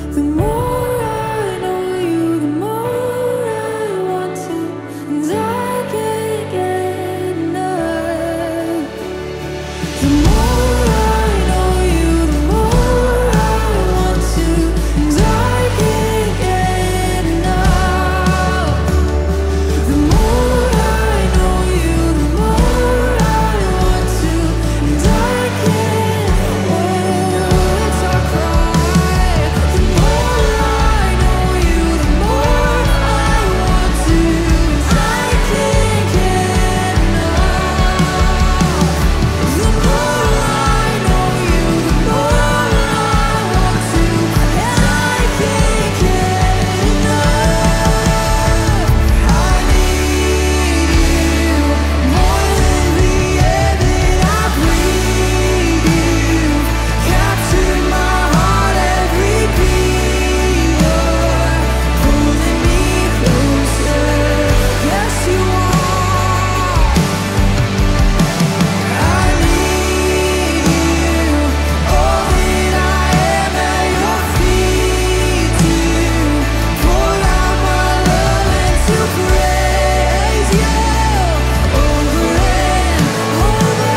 The more I know you, the more I want to, and I can't get enough. The more I know you, the more I want to, and I can't get enough. The more I know you, the more I want to, and I can't. Oh, it's our cry. The more I know you, the more I want to, and I can't get enough. The more I know you, the more I want to, and I can't get enough. I need you more than the air that I breathe. You've captured my heart, every beat. You're pulling me closer. Yes, you are. I need you, all that I am at your feet. To pour out my love and to praise you over and over.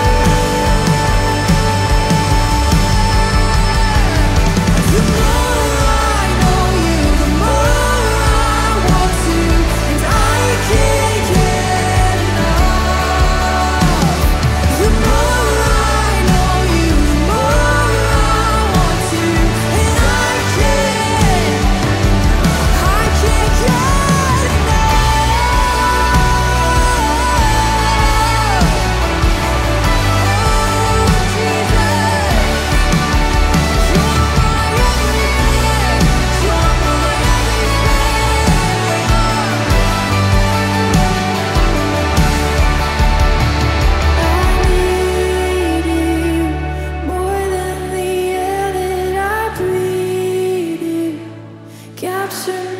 The more I know you, the more I want to, and I can't get enough. The more I know you, the more I want to, and I can't get Capture